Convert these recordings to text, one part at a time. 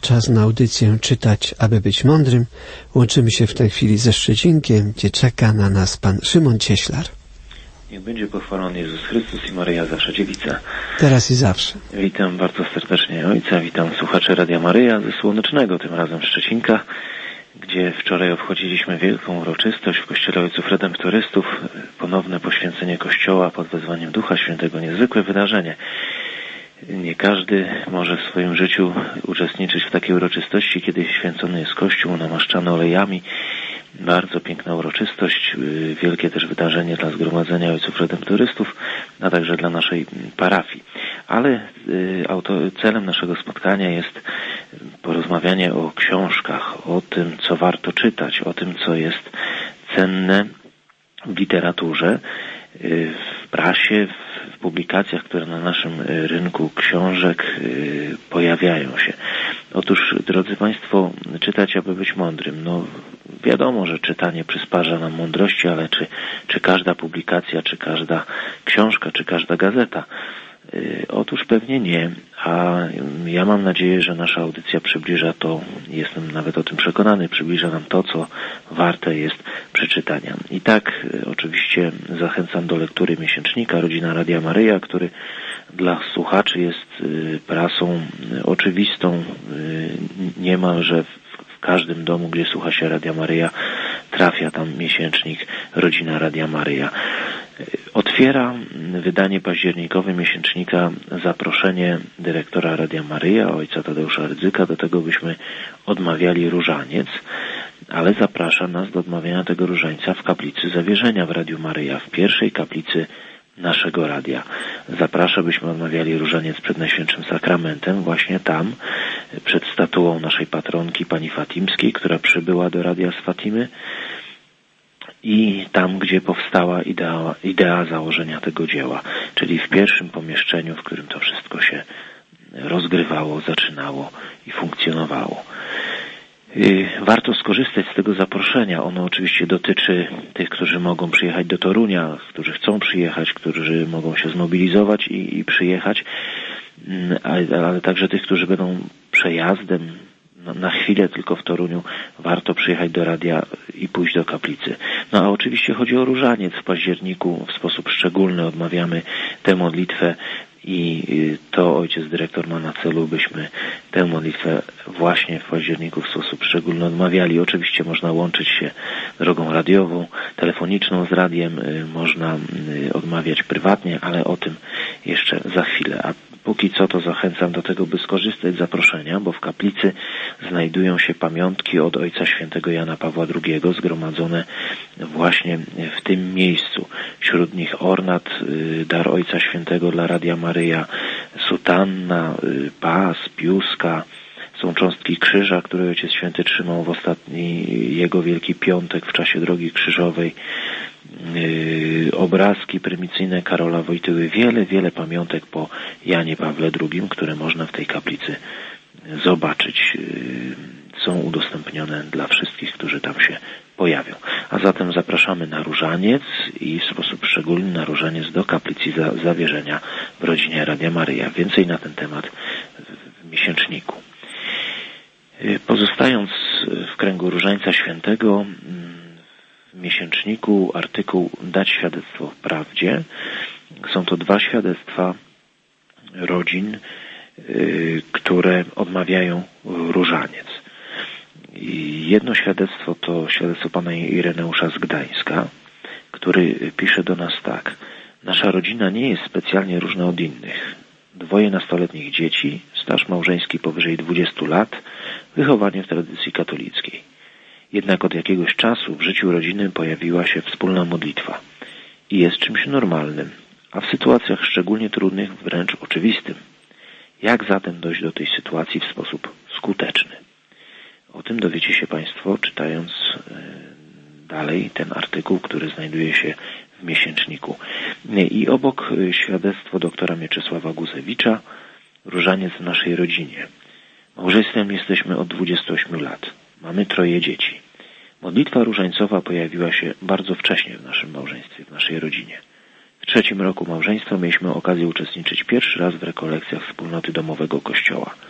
Czas na audycję Czytać, aby być mądrym. Łączymy się w tej chwili ze Szczecinkiem, gdzie czeka na nas pan Szymon Cieślar. Niech będzie pochwalony Jezus Chrystus i Maryja zawsze dziewica. Teraz i zawsze. Witam bardzo serdecznie Ojca, witam słuchaczy Radia Maryja ze Słonecznego, tym razem Szczecinka, gdzie wczoraj obchodziliśmy wielką uroczystość w Kościele Ojców Redemptorystów, ponowne poświęcenie Kościoła pod wezwaniem Ducha Świętego, niezwykłe wydarzenie. Nie każdy może w swoim życiu uczestniczyć w takiej uroczystości, kiedy święcony jest Kościół, namaszczany olejami. Bardzo piękna uroczystość, wielkie też wydarzenie dla Zgromadzenia Ojców Redemptorystów, a także dla naszej parafii. Ale celem naszego spotkania jest porozmawianie o książkach, o tym, co warto czytać, o tym, co jest cenne w literaturze, w prasie, w publikacjach, które na naszym rynku książek pojawiają się. Otóż, drodzy Państwo, czytać, aby być mądrym. No, wiadomo, że czytanie przysparza nam mądrości, ale czy każda publikacja, czy każda książka, czy każda gazeta? Otóż pewnie nie, a ja mam nadzieję, że nasza audycja przybliża to, jestem nawet o tym przekonany, przybliża nam to, co warte jest przeczytania. I tak oczywiście zachęcam do lektury miesięcznika Rodzina Radia Maryja, który dla słuchaczy jest prasą oczywistą, niemalże w każdym domu, gdzie słucha się Radia Maryja, trafia tam miesięcznik Rodzina Radia Maryja. Otwiera wydanie październikowe miesięcznika zaproszenie dyrektora Radia Maryja, ojca Tadeusza Rydzyka, do tego byśmy odmawiali różaniec, ale zaprasza nas do odmawiania tego różańca w kaplicy Zawierzenia w Radiu Maryja, w pierwszej kaplicy naszego radia. Zaprasza, byśmy odmawiali różaniec przed Najświętszym Sakramentem, właśnie tam, przed statuą naszej patronki, pani Fatimskiej, która przybyła do radia z Fatimy, i tam, gdzie powstała idea założenia tego dzieła, czyli w pierwszym pomieszczeniu, w którym to wszystko się rozgrywało, zaczynało i funkcjonowało. Warto skorzystać z tego zaproszenia. Ono oczywiście dotyczy tych, którzy mogą przyjechać do Torunia, którzy chcą przyjechać, którzy mogą się zmobilizować i przyjechać, ale także tych, którzy będą przejazdem na chwilę tylko w Toruniu. Warto przyjechać do radia i pójść do kaplicy. No a oczywiście chodzi o różaniec. W październiku w sposób szczególny odmawiamy tę modlitwę i to ojciec dyrektor ma na celu, byśmy tę modlitwę właśnie w październiku w sposób szczególny odmawiali. Oczywiście można łączyć się drogą radiową, telefoniczną z radiem, można odmawiać prywatnie, ale o tym jeszcze za chwilę. A póki co to zachęcam do tego, by skorzystać z zaproszenia, bo w kaplicy znajdują się pamiątki od Ojca Świętego Jana Pawła II, zgromadzone właśnie w tym miejscu. Wśród nich ornat, dar Ojca Świętego dla Radia Maryja, sutanna, pas, piuska, są cząstki krzyża, które Ojciec Święty trzymał w ostatni jego Wielki Piątek w czasie Drogi Krzyżowej, obrazki prymicyjne Karola Wojtyły, wiele pamiątek po Janie Pawle II, które można w tej kaplicy zobaczyć. Są udostępnione dla wszystkich, którzy tam się pojawią. A zatem zapraszamy na różaniec i w sposób szczególny na różaniec do kaplicy Zawierzenia w Rodzinie Radia Maryja. Więcej na ten temat w miesięczniku. Pozostając w kręgu Różańca Świętego, w miesięczniku artykuł Dać świadectwo w prawdzie. Są to 2 świadectwa rodzin, które odmawiają różaniec. Jedno świadectwo to świadectwo pana Ireneusza z Gdańska, który pisze do nas tak. Nasza rodzina nie jest specjalnie różna od innych. 2 nastoletnich dzieci, staż małżeński powyżej 20 lat, wychowanie w tradycji katolickiej. Jednak od jakiegoś czasu w życiu rodziny pojawiła się wspólna modlitwa i jest czymś normalnym, a w sytuacjach szczególnie trudnych wręcz oczywistym. Jak zatem dojść do tej sytuacji w sposób skuteczny? O tym dowiecie się Państwo, czytając dalej ten artykuł, który znajduje się w miesięczniku. I obok świadectwo doktora Mieczysława Guzewicza, różaniec w naszej rodzinie. Małżeństwem jesteśmy od 28 lat. Mamy 3 dzieci. Modlitwa różańcowa pojawiła się bardzo wcześnie w naszym małżeństwie, w naszej rodzinie. W 3. roku małżeństwa mieliśmy okazję uczestniczyć pierwszy raz w rekolekcjach wspólnoty domowego kościoła.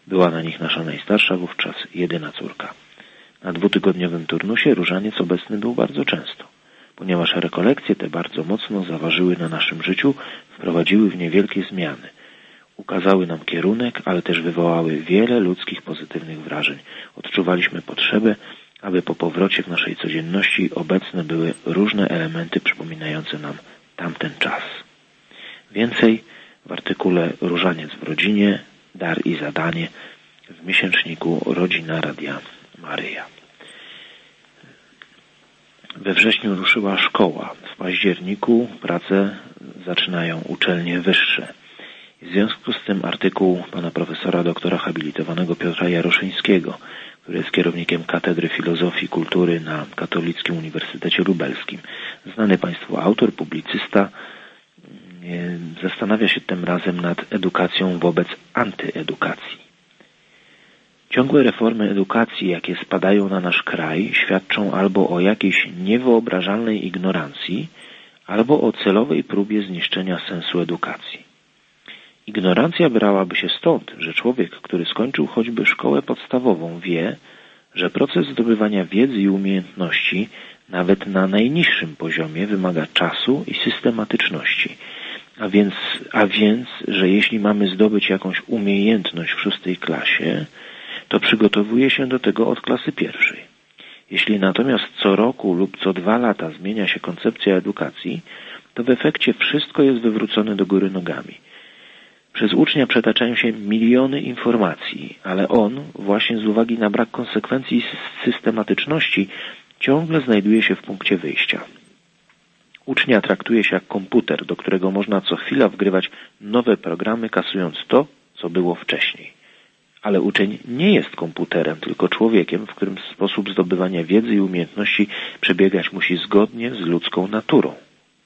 Była na nich nasza najstarsza wówczas jedyna córka. Na 2-tygodniowym turnusie różaniec obecny był bardzo często, ponieważ rekolekcje te bardzo mocno zaważyły na naszym życiu, wprowadziły w nie wielkie zmiany. Ukazały nam kierunek, ale też wywołały wiele ludzkich pozytywnych wrażeń. Odczuwaliśmy potrzebę, aby po powrocie w naszej codzienności obecne były różne elementy przypominające nam tamten czas. Więcej w artykule Różaniec w rodzinie, dar i zadanie w miesięczniku Rodzina Radia Maryja. We wrześniu ruszyła szkoła. W październiku pracę zaczynają uczelnie wyższe. W związku z tym artykuł pana profesora doktora habilitowanego Piotra Jaroszyńskiego, który jest kierownikiem Katedry Filozofii i Kultury na Katolickim Uniwersytecie Lubelskim. Znany państwu autor, publicysta, zastanawia się tym razem nad edukacją wobec antyedukacji. Ciągłe reformy edukacji, jakie spadają na nasz kraj, świadczą albo o jakiejś niewyobrażalnej ignorancji, albo o celowej próbie zniszczenia sensu edukacji. Ignorancja brałaby się stąd, że człowiek, który skończył choćby szkołę podstawową, wie, że proces zdobywania wiedzy i umiejętności, nawet na najniższym poziomie, wymaga czasu i systematyczności. A więc, że jeśli mamy zdobyć jakąś umiejętność w 6. klasie, to przygotowuje się do tego od klasy 1. Jeśli natomiast co roku lub co 2 lata zmienia się koncepcja edukacji, to w efekcie wszystko jest wywrócone do góry nogami. Przez ucznia przetaczają się miliony informacji, ale on, właśnie z uwagi na brak konsekwencji i systematyczności, ciągle znajduje się w punkcie wyjścia. Ucznia traktuje się jak komputer, do którego można co chwila wgrywać nowe programy, kasując to, co było wcześniej. Ale uczeń nie jest komputerem, tylko człowiekiem, w którym sposób zdobywania wiedzy i umiejętności przebiegać musi zgodnie z ludzką naturą.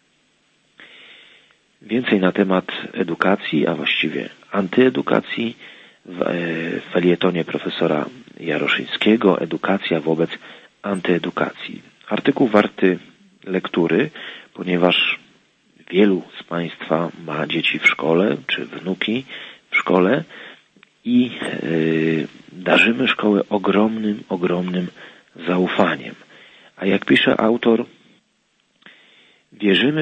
Więcej na temat edukacji, a właściwie antyedukacji w felietonie profesora Jaroszyńskiego Edukacja wobec antyedukacji. Artykuł warty lektury, ponieważ wielu z Państwa ma dzieci w szkole, czy wnuki w szkole i darzymy szkołę ogromnym zaufaniem. A jak pisze autor, wierzymy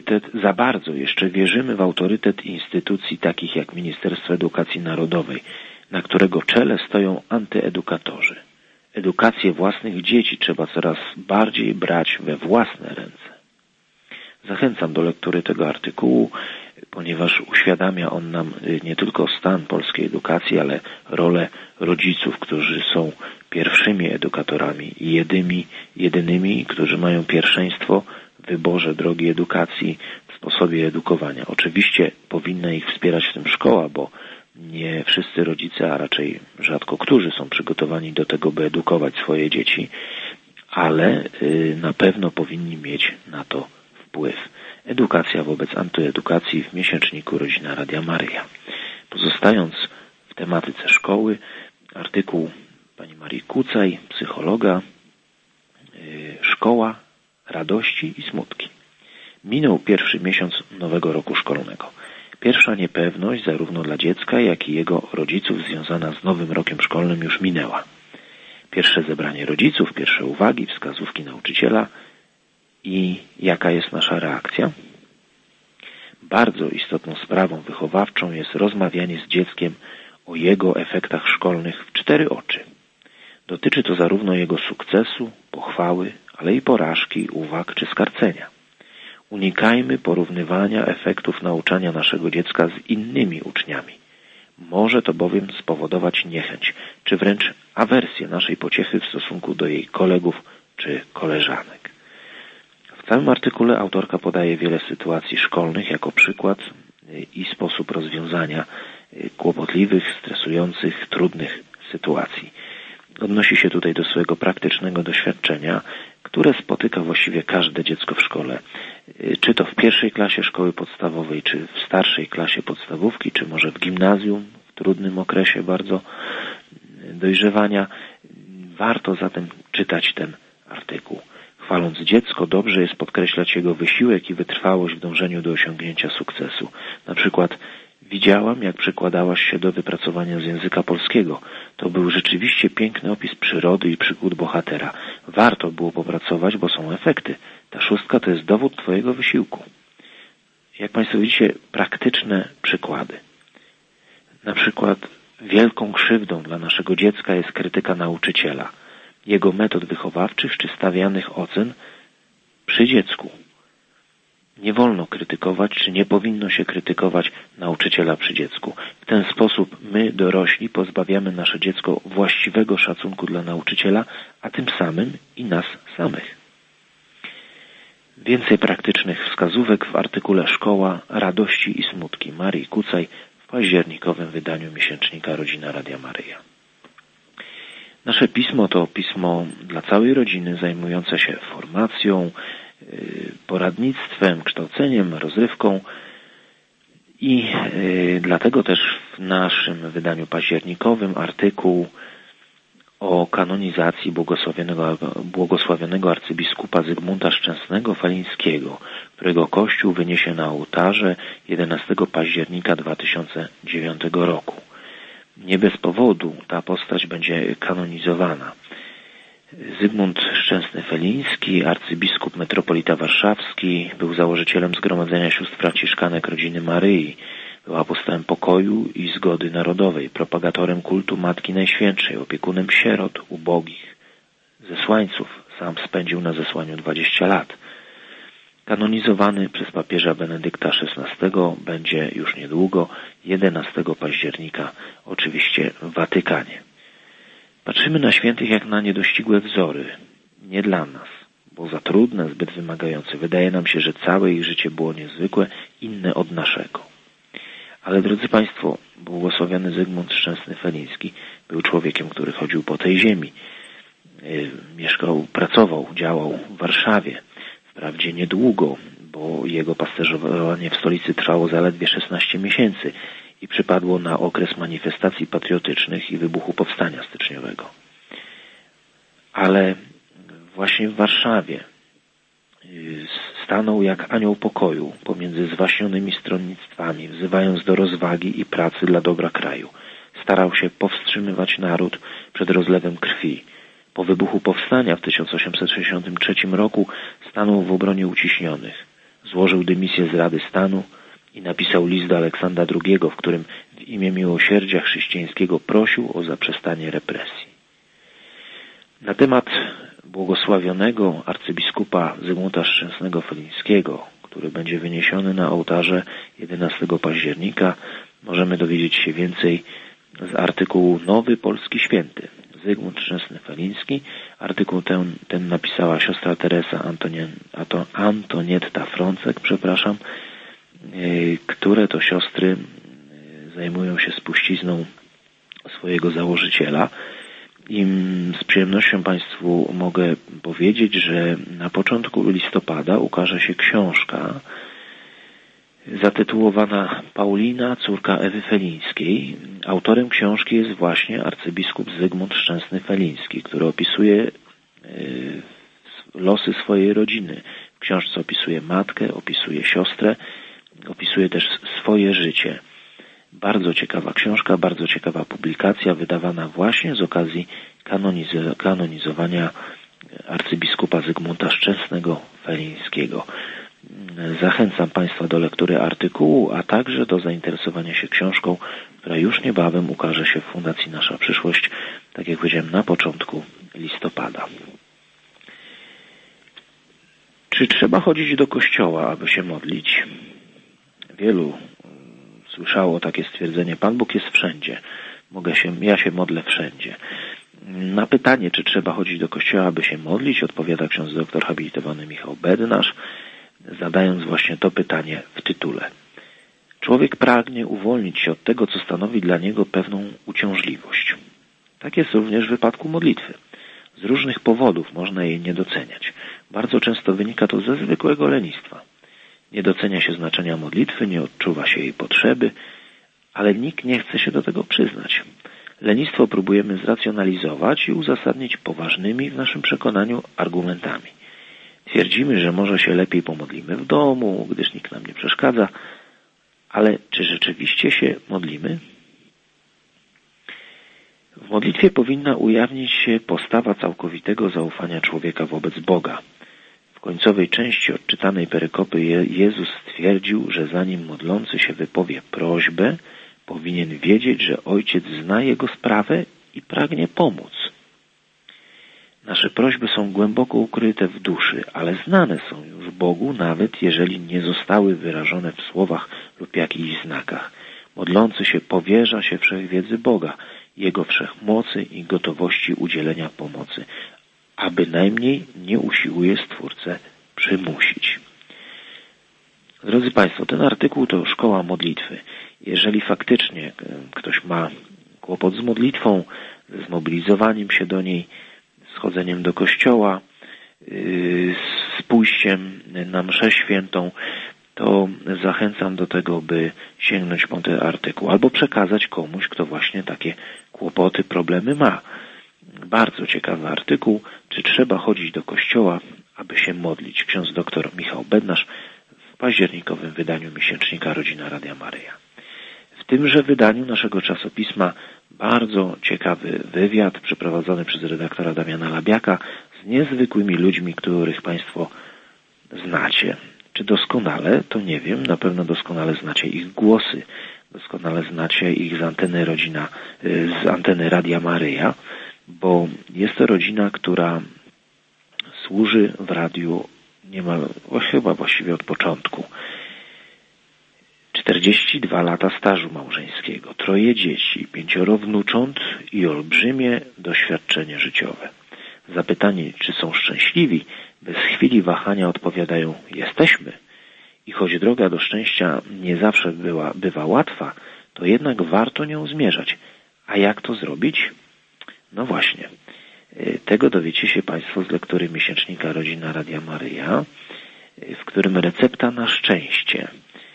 w autorytet instytucji takich jak Ministerstwo Edukacji Narodowej, na którego czele stoją antyedukatorzy. Edukację własnych dzieci trzeba coraz bardziej brać we własne ręce. Zachęcam do lektury tego artykułu, ponieważ uświadamia on nam nie tylko stan polskiej edukacji, ale rolę rodziców, którzy są pierwszymi edukatorami i jedynymi, którzy mają pierwszeństwo w wyborze drogi edukacji, w sposobie edukowania. Oczywiście powinna ich wspierać w tym szkoła, bo nie wszyscy rodzice, a raczej rzadko którzy są przygotowani do tego, by edukować swoje dzieci, ale na pewno powinni mieć na to wpływ. Edukacja wobec antyedukacji w miesięczniku Rodzina Radia Maryja. Pozostając w tematyce szkoły, artykuł pani Marii Kucaj, psychologa, Szkoła, radości i smutki. Minął pierwszy miesiąc nowego roku szkolnego. Pierwsza niepewność zarówno dla dziecka, jak i jego rodziców związana z nowym rokiem szkolnym już minęła. Pierwsze zebranie rodziców, pierwsze uwagi, wskazówki nauczyciela i jaka jest nasza reakcja? Bardzo istotną sprawą wychowawczą jest rozmawianie z dzieckiem o jego efektach szkolnych w 4 oczy. Dotyczy to zarówno jego sukcesu, pochwały, ale i porażki, uwag czy skarcenia. Unikajmy porównywania efektów nauczania naszego dziecka z innymi uczniami. Może to bowiem spowodować niechęć, czy wręcz awersję naszej pociechy w stosunku do jej kolegów czy koleżanek. W całym artykule autorka podaje wiele sytuacji szkolnych jako przykład i sposób rozwiązania kłopotliwych, stresujących, trudnych sytuacji. Odnosi się tutaj do swojego praktycznego doświadczenia, które spotyka właściwie każde dziecko w szkole. Czy to w 1. klasie szkoły podstawowej, czy w starszej klasie podstawówki, czy może w gimnazjum, w trudnym okresie bardzo dojrzewania. Warto zatem czytać ten artykuł. Chwaląc dziecko, dobrze jest podkreślać jego wysiłek i wytrwałość w dążeniu do osiągnięcia sukcesu. Na przykład Widziałam, jak przykładałaś się do wypracowania z języka polskiego. To był rzeczywiście piękny opis przyrody i przygód bohatera. Warto było popracować, bo są efekty. Ta 6 to jest dowód twojego wysiłku. Jak państwo widzicie, praktyczne przykłady. Na przykład wielką krzywdą dla naszego dziecka jest krytyka nauczyciela, jego metod wychowawczych czy stawianych ocen przy dziecku. Nie wolno krytykować, czy nie powinno się krytykować nauczyciela przy dziecku. W ten sposób my, dorośli, pozbawiamy nasze dziecko właściwego szacunku dla nauczyciela, a tym samym i nas samych. Więcej praktycznych wskazówek w artykule Szkoła, radości i smutki Marii Kucaj w październikowym wydaniu miesięcznika Rodzina Radia Maryja. Nasze pismo to pismo dla całej rodziny zajmujące się formacją, poradnictwem, kształceniem, rozrywką i dlatego też w naszym wydaniu październikowym artykuł o kanonizacji błogosławionego arcybiskupa Zygmunta Szczęsnego Felińskiego, którego Kościół wyniesie na ołtarze 11 października 2009 roku. Nie bez powodu ta postać będzie kanonizowana. Zygmunt Szczęsny Feliński, arcybiskup metropolita warszawski, był założycielem Zgromadzenia Sióstr Franciszkanek Rodziny Maryi, był apostołem pokoju i zgody narodowej, propagatorem kultu Matki Najświętszej, opiekunem sierot, ubogich, zesłańców. Sam spędził na zesłaniu 20 lat. Kanonizowany przez papieża Benedykta XVI będzie już niedługo, 11 października, oczywiście w Watykanie. Patrzymy na świętych jak na niedościgłe wzory. Nie dla nas, bo za trudne, zbyt wymagające. Wydaje nam się, że całe ich życie było niezwykłe, inne od naszego. Ale drodzy Państwo, błogosławiony Zygmunt Szczęsny Feliński był człowiekiem, który chodził po tej ziemi. Mieszkał, pracował, działał w Warszawie. Wprawdzie niedługo, bo jego pasterzowanie w stolicy trwało zaledwie 16 miesięcy i przypadło na okres manifestacji patriotycznych i wybuchu powstania styczniowego. Ale właśnie w Warszawie stanął jak anioł pokoju pomiędzy zwaśnionymi stronnictwami, wzywając do rozwagi i pracy dla dobra kraju. Starał się powstrzymywać naród przed rozlewem krwi. Po wybuchu powstania w 1863 roku stanął w obronie uciśnionych. Złożył dymisję z Rady Stanu i napisał list do Aleksandra II, w którym w imię miłosierdzia chrześcijańskiego prosił o zaprzestanie represji. Na temat błogosławionego arcybiskupa Zygmunta Szczęsnego Felińskiego, który będzie wyniesiony na ołtarze 11 października, możemy dowiedzieć się więcej z artykułu Nowy Polski Święty. Zygmunt Szczęsny Feliński. Artykuł ten napisała siostra Teresa Antonietta Frącek, które to siostry zajmują się spuścizną swojego założyciela. I z przyjemnością Państwu mogę powiedzieć, że na początku listopada ukaże się książka zatytułowana Paulina, córka Ewy Felińskiej. Autorem książki jest właśnie arcybiskup Zygmunt Szczęsny Feliński, który opisuje losy swojej rodziny. W książce opisuje matkę, opisuje siostrę, opisuje też swoje życie. Bardzo ciekawa książka, bardzo ciekawa publikacja, wydawana właśnie z okazji kanonizowania arcybiskupa Zygmunta Szczęsnego Felińskiego. Zachęcam Państwa do lektury artykułu, a także do zainteresowania się książką, która już niebawem ukaże się w Fundacji Nasza Przyszłość, tak jak powiedziałem, na początku listopada. Czy trzeba chodzić do kościoła, aby się modlić? Wielu słyszało takie stwierdzenie: Pan Bóg jest wszędzie. Ja się modlę wszędzie. Na pytanie, czy trzeba chodzić do kościoła, aby się modlić, odpowiada ksiądz doktor habilitowany Michał Bednarz, zadając właśnie to pytanie w tytule. Człowiek pragnie uwolnić się od tego, co stanowi dla niego pewną uciążliwość. Tak jest również w wypadku modlitwy. Z różnych powodów można jej nie doceniać. Bardzo często wynika to ze zwykłego lenistwa. Nie docenia się znaczenia modlitwy, nie odczuwa się jej potrzeby, ale nikt nie chce się do tego przyznać. Lenistwo próbujemy zracjonalizować i uzasadnić poważnymi w naszym przekonaniu argumentami. Twierdzimy, że może się lepiej pomodlimy w domu, gdyż nikt nam nie przeszkadza, Ale czy rzeczywiście się modlimy? W modlitwie powinna ujawnić się postawa całkowitego zaufania człowieka wobec Boga. W końcowej części odczytanej perykopy Jezus stwierdził, że zanim modlący się wypowie prośbę, powinien wiedzieć, że Ojciec zna jego sprawę i pragnie pomóc. Nasze prośby są głęboko ukryte w duszy, ale znane są już Bogu, nawet jeżeli nie zostały wyrażone w słowach lub jakichś znakach. Modlący się powierza się wszechwiedzy Boga, Jego wszechmocy i gotowości udzielenia pomocy, a bynajmniej nie usiłuje Stwórcę przymusić. Drodzy Państwo, ten artykuł to szkoła modlitwy. Jeżeli faktycznie ktoś ma kłopot z modlitwą, ze zmobilizowaniem się do niej, z chodzeniem do kościoła, z pójściem na mszę świętą, to zachęcam do tego, by sięgnąć po ten artykuł albo przekazać komuś, kto właśnie takie kłopoty, problemy ma. Bardzo ciekawy artykuł, czy trzeba chodzić do kościoła, aby się modlić. Ksiądz dr Michał Bednarz w październikowym wydaniu miesięcznika Rodzina Radia Maryja. W tymże wydaniu naszego czasopisma bardzo ciekawy wywiad przeprowadzony przez redaktora Damiana Labiaka z niezwykłymi ludźmi, których Państwo znacie. Czy doskonale? To nie wiem. Na pewno doskonale znacie ich głosy. Doskonale znacie ich z anteny Radia Maryja, bo jest to rodzina, która służy w radiu niemal chyba właściwie od początku. 42 lata stażu małżeńskiego, 3 dzieci, 5 wnucząt i olbrzymie doświadczenie życiowe. Zapytani, czy są szczęśliwi, bez chwili wahania odpowiadają: jesteśmy. I choć droga do szczęścia nie zawsze bywa łatwa, to jednak warto nią zmierzać. A jak to zrobić? No właśnie. Tego dowiecie się Państwo z lektury miesięcznika Rodzina Radia Maryja, w którym recepta na szczęście,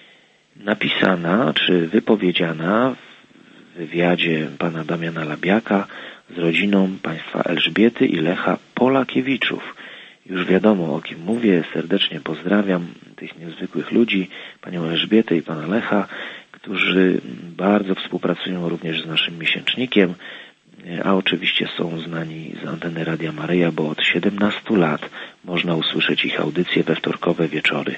napisana czy wypowiedziana w wywiadzie pana Damiana Labiaka z rodziną państwa Elżbiety i Lecha Polakiewiczów. Już wiadomo, o kim mówię. Serdecznie pozdrawiam tych niezwykłych ludzi, panią Elżbietę i pana Lecha, którzy bardzo współpracują również z naszym miesięcznikiem, a oczywiście są znani z anteny Radia Maryja, bo od 17 lat można usłyszeć ich audycje we wtorkowe wieczory.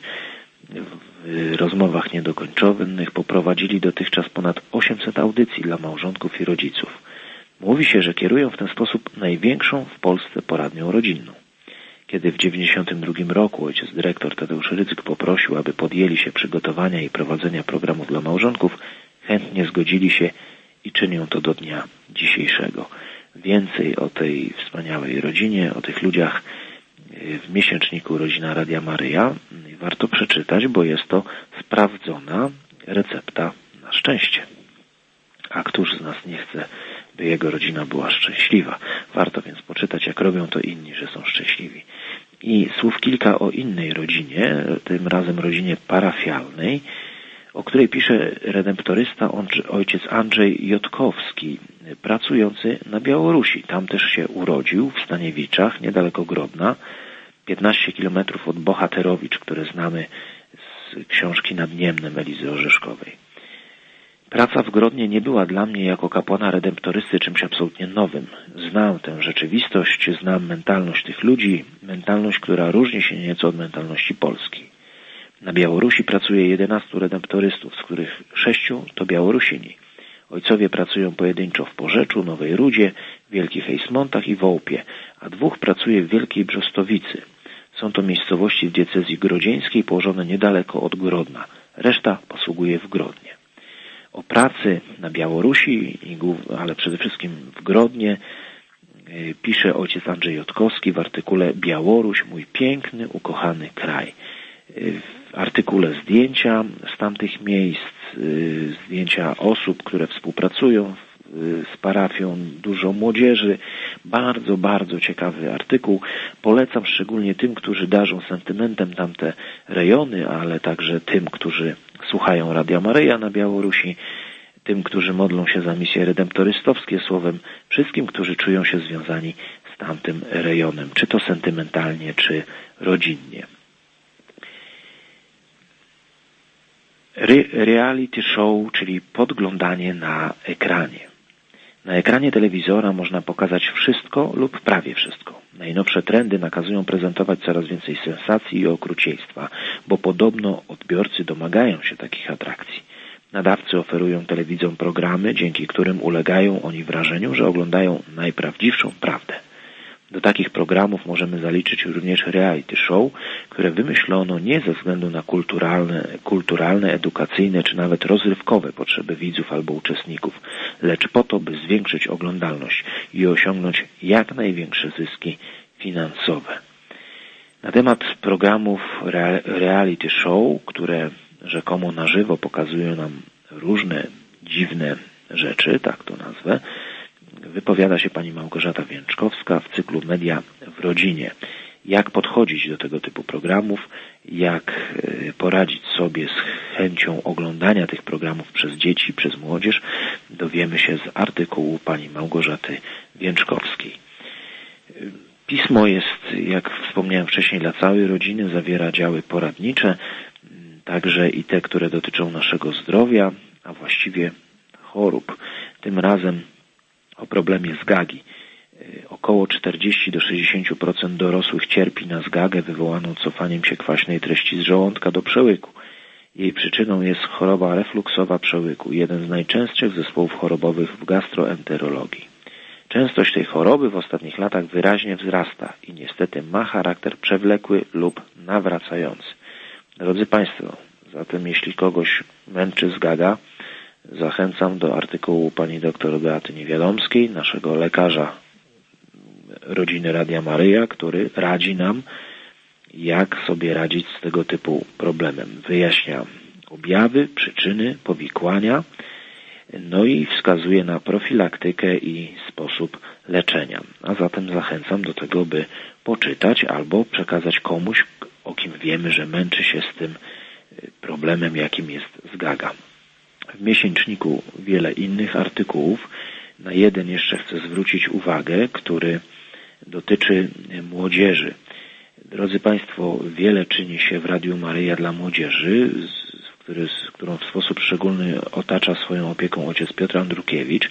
W rozmowach niedokończonych poprowadzili dotychczas ponad 800 audycji dla małżonków i rodziców. Mówi się, że kierują w ten sposób największą w Polsce poradnią rodzinną. Kiedy w 1992 roku ojciec dyrektor Tadeusz Rydzyk poprosił, aby podjęli się przygotowania i prowadzenia programów dla małżonków, chętnie zgodzili się i czynią to do dnia dzisiejszego. Więcej o tej wspaniałej rodzinie, o tych ludziach w miesięczniku Rodzina Radia Maryja warto przeczytać, bo jest to sprawdzona recepta na szczęście. A któż z nas nie chce, by jego rodzina była szczęśliwa? Warto więc poczytać, jak robią to inni, że są szczęśliwi. I słów kilka o innej rodzinie, tym razem rodzinie parafialnej, o której pisze redemptorysta ojciec Andrzej Jotkowski, pracujący na Białorusi. Tam też się urodził, w Staniewiczach, niedaleko Grodna, 15 kilometrów od Bohaterowicz, które znamy z książki Nad Niemnem Elizy Orzeszkowej. Praca w Grodnie nie była dla mnie jako kapłana redemptorysty czymś absolutnie nowym. Znam tę rzeczywistość, znam mentalność tych ludzi, mentalność, która różni się nieco od mentalności polskiej. Na Białorusi pracuje 11 redemptorystów, z których 6 to Białorusini. Ojcowie pracują pojedynczo w Porzeczu, Nowej Rudzie, Wielkich Ejsmontach i Wołpie, a 2 pracuje w Wielkiej Brzostowicy. Są to miejscowości w diecezji grodzieńskiej położone niedaleko od Grodna. Reszta posługuje w Grodnie. O pracy na Białorusi, ale przede wszystkim w Grodnie, pisze ojciec Andrzej Jotkowski w artykule Białoruś, mój piękny, ukochany kraj. W artykule zdjęcia z tamtych miejsc, zdjęcia osób, które współpracują z parafią, dużo młodzieży. Bardzo, bardzo ciekawy artykuł. Polecam szczególnie tym, którzy darzą sentymentem tamte rejony, ale także tym, którzy słuchają Radia Maryja na Białorusi, tym, którzy modlą się za misje redemptorystowskie, słowem wszystkim, którzy czują się związani z tamtym rejonem, czy to sentymentalnie, czy rodzinnie. Reality show, czyli podglądanie na ekranie. Na ekranie telewizora można pokazać wszystko lub prawie wszystko. Najnowsze trendy nakazują prezentować coraz więcej sensacji i okrucieństwa, bo podobno odbiorcy domagają się takich atrakcji. Nadawcy oferują telewidzom programy, dzięki którym ulegają oni wrażeniu, że oglądają najprawdziwszą prawdę. Do takich programów możemy zaliczyć również reality show, które wymyślono nie ze względu na kulturalne, edukacyjne czy nawet rozrywkowe potrzeby widzów albo uczestników, lecz po to, by zwiększyć oglądalność i osiągnąć jak największe zyski finansowe. Na temat programów reality show, które rzekomo na żywo pokazują nam różne dziwne rzeczy, tak to nazwę, wypowiada się pani Małgorzata Więczkowska w cyklu Media w rodzinie. Jak podchodzić do tego typu programów, jak poradzić sobie z chęcią oglądania tych programów przez dzieci, przez młodzież, dowiemy się z artykułu pani Małgorzaty Więczkowskiej. Pismo jest, jak wspomniałem wcześniej, dla całej rodziny, zawiera działy poradnicze, także i te, które dotyczą naszego zdrowia, a właściwie chorób. Tym razem o problemie zgagi. Około 40-60% dorosłych cierpi na zgagę wywołaną cofaniem się kwaśnej treści z żołądka do przełyku. Jej przyczyną jest choroba refluksowa przełyku, jeden z najczęstszych zespołów chorobowych w gastroenterologii. Częstość tej choroby w ostatnich latach wyraźnie wzrasta i niestety ma charakter przewlekły lub nawracający. Drodzy Państwo, zatem jeśli kogoś męczy zgaga, zachęcam do artykułu pani dr Beaty Niewiadomskiej, naszego lekarza rodziny Radia Maryja, który radzi nam, jak sobie radzić z tego typu problemem. Wyjaśnia objawy, przyczyny, powikłania, no i wskazuje na profilaktykę i sposób leczenia. A zatem zachęcam do tego, by poczytać albo przekazać komuś, o kim wiemy, że męczy się z tym problemem, jakim jest zgaga. W miesięczniku wiele innych artykułów. Na jeden jeszcze chcę zwrócić uwagę, który dotyczy młodzieży. Drodzy Państwo, wiele czyni się w Radiu Maryja dla młodzieży, którą w sposób szczególny otacza swoją opieką ojciec Piotr Andrukiewicz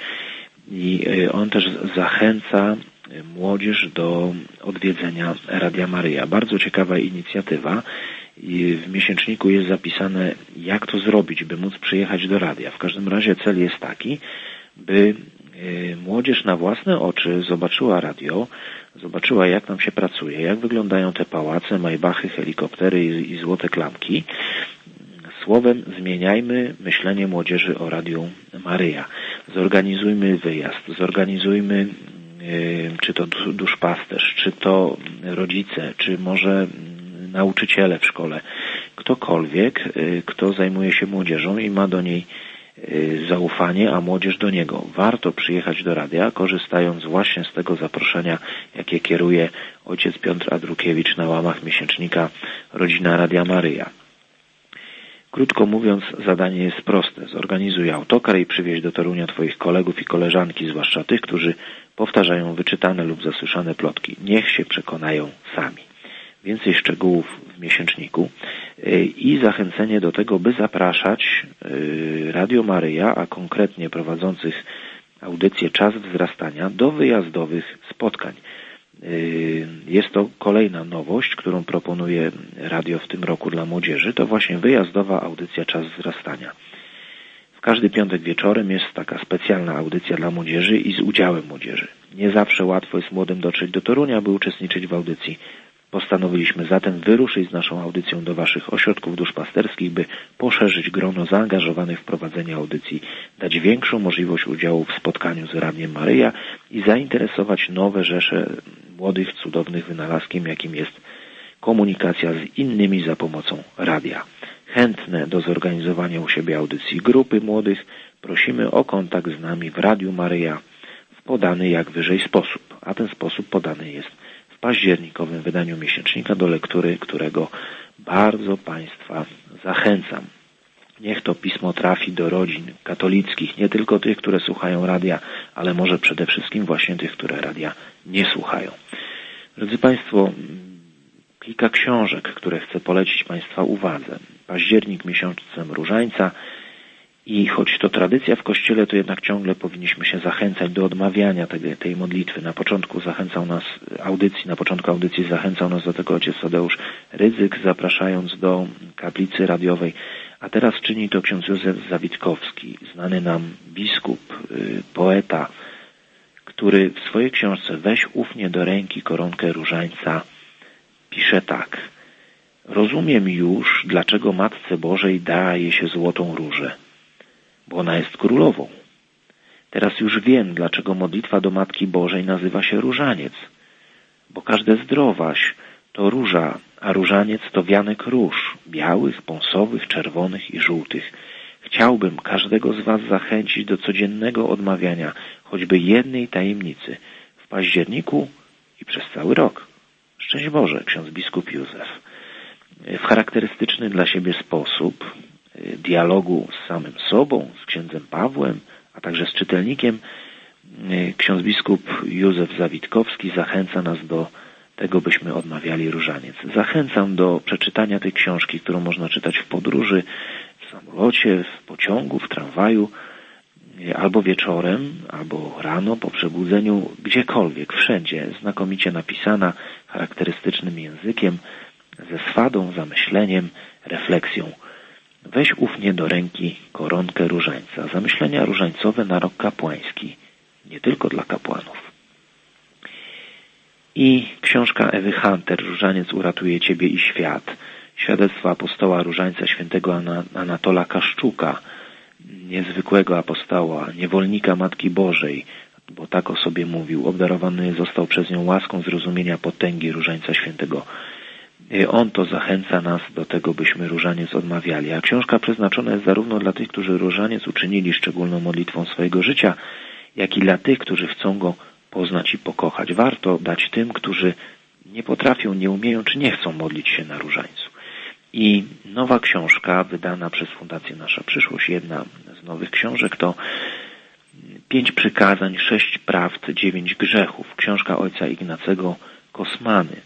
i on też zachęca młodzież do odwiedzenia Radia Maryja. Bardzo ciekawa inicjatywa. I w miesięczniku jest zapisane, jak to zrobić, by móc przyjechać do radia. W każdym razie cel jest taki, by młodzież na własne oczy zobaczyła radio, zobaczyła, jak tam się pracuje, jak wyglądają te pałace, majbachy, helikoptery i złote klamki. Słowem, zmieniajmy myślenie młodzieży o Radiu Maryja. Zorganizujmy wyjazd, zorganizujmy czy to duszpasterz, czy to rodzice, czy może nauczyciele w szkole, ktokolwiek, kto zajmuje się młodzieżą i ma do niej zaufanie, a młodzież do niego. Warto przyjechać do radia, korzystając właśnie z tego zaproszenia, jakie kieruje ojciec Piotr Andrukiewicz na łamach miesięcznika Rodzina Radia Maryja. Krótko mówiąc, zadanie jest proste. Zorganizuj autokar i przywieź do Torunia Twoich kolegów i koleżanki, zwłaszcza tych, którzy powtarzają wyczytane lub zasłyszane plotki. Niech się przekonają sami. Więcej szczegółów w miesięczniku i zachęcenie do tego, by zapraszać Radio Maryja, a konkretnie prowadzących audycję Czas Wzrastania do wyjazdowych spotkań. Jest to kolejna nowość, którą proponuje radio w tym roku dla młodzieży. To właśnie wyjazdowa audycja Czas Wzrastania. W każdy piątek wieczorem jest taka specjalna audycja dla młodzieży i z udziałem młodzieży. Nie zawsze łatwo jest młodym dotrzeć do Torunia, by uczestniczyć w audycji. Postanowiliśmy zatem wyruszyć z naszą audycją do Waszych ośrodków duszpasterskich, by poszerzyć grono zaangażowanych w prowadzenie audycji, dać większą możliwość udziału w spotkaniu z Radiem Maryja i zainteresować nowe rzesze młodych, cudownych wynalazkiem, jakim jest komunikacja z innymi za pomocą radia. Chętne do zorganizowania u siebie audycji grupy młodych prosimy o kontakt z nami w Radiu Maryja w podany jak wyżej sposób, a ten sposób podany jest w październikowym wydaniu miesięcznika, do lektury którego bardzo Państwa zachęcam. Niech to pismo trafi do rodzin katolickich, nie tylko tych, które słuchają radia, ale może przede wszystkim właśnie tych, które radia nie słuchają. Drodzy Państwo, kilka książek, które chcę polecić Państwa uwadze. październik miesiącem różańca i choć to tradycja w Kościele, to jednak ciągle powinniśmy się zachęcać do odmawiania tej modlitwy. Na początku audycji zachęcał nas do tego ojciec Tadeusz Rydzyk, zapraszając do kaplicy radiowej, a teraz czyni to ksiądz Józef Zawitkowski, znany nam biskup, poeta, który w swojej książce Weź ufnie do ręki koronkę różańca pisze tak. Rozumiem już, dlaczego Matce Bożej daje się złotą różę, bo ona jest królową. Teraz już wiem, dlaczego modlitwa do Matki Bożej nazywa się różaniec, bo każda zdrowaś to róża, a różaniec to wianek róż, białych, pąsowych, czerwonych i żółtych. Chciałbym każdego z was zachęcić do codziennego odmawiania choćby jednej tajemnicy w październiku i przez cały rok. Szczęść Boże, ksiądz biskup Józef. W charakterystyczny dla siebie sposób dialogu z samym sobą, z księdzem Pawłem, a także z czytelnikiem, ksiądz biskup Józef Zawitkowski zachęca nas do tego, byśmy odmawiali różaniec. Zachęcam do przeczytania tej książki, którą można czytać w podróży, w samolocie, w pociągu, w tramwaju, albo wieczorem, albo rano po przebudzeniu, gdziekolwiek, wszędzie, znakomicie napisana, charakterystycznym językiem, ze swadą, zamyśleniem, refleksją. Weź ufnie do ręki koronkę różańca. Zamyślenia różańcowe na rok kapłański, nie tylko dla kapłanów. I książka Ewy Hunter, Różaniec uratuje Ciebie i świat. Świadectwo apostoła różańca świętego Anatola Kaszczuka, niezwykłego apostoła, niewolnika Matki Bożej, bo tak o sobie mówił. Obdarowany został przez nią łaską zrozumienia potęgi różańca świętego. On to zachęca nas do tego, byśmy różaniec odmawiali. A książka przeznaczona jest zarówno dla tych, którzy różaniec uczynili szczególną modlitwą swojego życia, jak i dla tych, którzy chcą go poznać i pokochać. Warto dać tym, którzy nie potrafią, nie umieją, czy nie chcą modlić się na różańcu. I nowa książka, wydana przez Fundację Nasza Przyszłość, jedna z nowych książek, to 5 przykazań, 6 prawd, 9 grzechów. Książka ojca Ignacego Kosmany.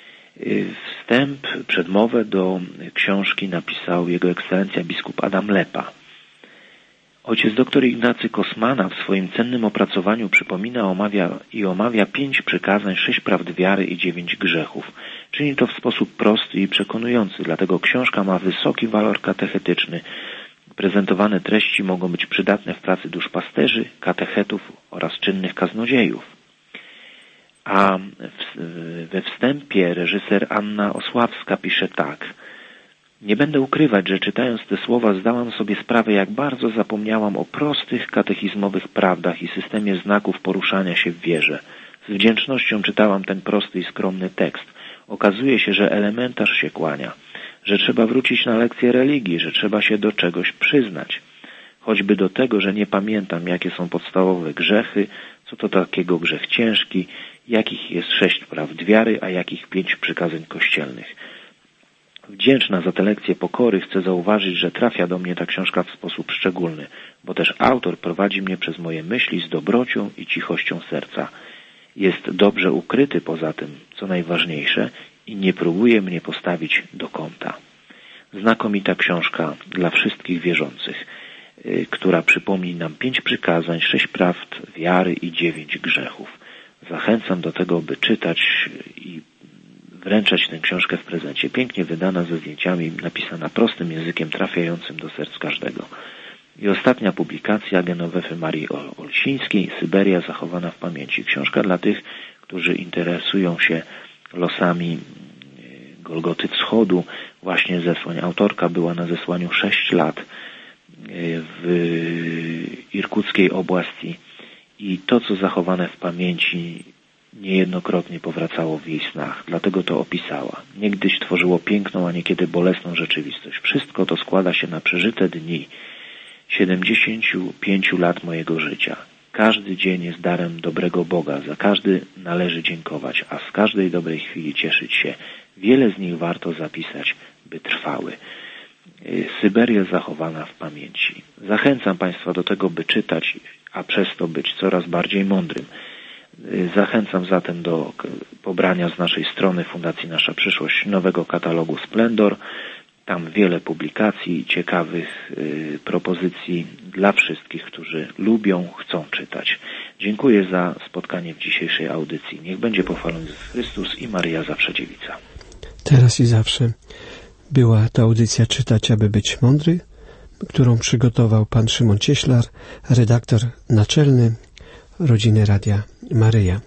Wstęp, przedmowę do książki napisał jego ekscelencja biskup Adam Lepa. Ojciec dr Ignacy Kosmana w swoim cennym opracowaniu przypomina, omawia 5 przykazań, 6 prawd wiary i 9 grzechów. Czyni to w sposób prosty i przekonujący, dlatego książka ma wysoki walor katechetyczny. Prezentowane treści mogą być przydatne w pracy duszpasterzy, katechetów oraz czynnych kaznodziejów. A we wstępie reżyser Anna Osławska pisze tak. Nie będę ukrywać, że czytając te słowa zdałam sobie sprawę, jak bardzo zapomniałam o prostych katechizmowych prawdach i systemie znaków poruszania się w wierze. Z wdzięcznością czytałam ten prosty i skromny tekst. Okazuje się, że elementarz się kłania, że trzeba wrócić na lekcję religii, że trzeba się do czegoś przyznać. Choćby do tego, że nie pamiętam, jakie są podstawowe grzechy, co to takiego grzech ciężki, jakich jest 6 prawd wiary, a jakich 5 przykazań kościelnych. Wdzięczna za tę lekcję pokory chcę zauważyć, że trafia do mnie ta książka w sposób szczególny, bo też autor prowadzi mnie przez moje myśli z dobrocią i cichością serca. Jest dobrze ukryty poza tym, co najważniejsze, i nie próbuje mnie postawić do kąta. Znakomita książka dla wszystkich wierzących, która przypomni nam 5 przykazań, 6 prawd wiary i 9 grzechów. Zachęcam do tego, by czytać i wręczać tę książkę w prezencie. Pięknie wydana, ze zdjęciami, napisana prostym językiem, trafiającym do serc każdego. I ostatnia publikacja Genowefy Marii Olsińskiej, Syberia zachowana w pamięci. Książka dla tych, którzy interesują się losami Golgoty Wschodu, właśnie zesłań. Autorka była na zesłaniu 6 lat w irkuckiej oblasti i to, co zachowane w pamięci, niejednokrotnie powracało w jej snach. Dlatego to opisała. Niegdyś tworzyło piękną, a niekiedy bolesną rzeczywistość. Wszystko to składa się na przeżyte dni 75 lat mojego życia. Każdy dzień jest darem dobrego Boga. Za każdy należy dziękować, a z każdej dobrej chwili cieszyć się. Wiele z nich warto zapisać, by trwały. Syberia zachowana w pamięci. Zachęcam Państwa do tego, by czytać, a przez to być coraz bardziej mądrym. Zachęcam zatem do pobrania z naszej strony Fundacji Nasza Przyszłość nowego katalogu Splendor. Tam wiele publikacji, ciekawych propozycji dla wszystkich, którzy lubią, chcą czytać. Dziękuję za spotkanie w dzisiejszej audycji. Niech będzie pochwalony Jezus Chrystus i Maryja zawsze dziewica. Teraz i zawsze. Była to audycja Czytać, aby być mądry, którą przygotował pan Szymon Cieślar, redaktor naczelny Rodziny Radia Maryja.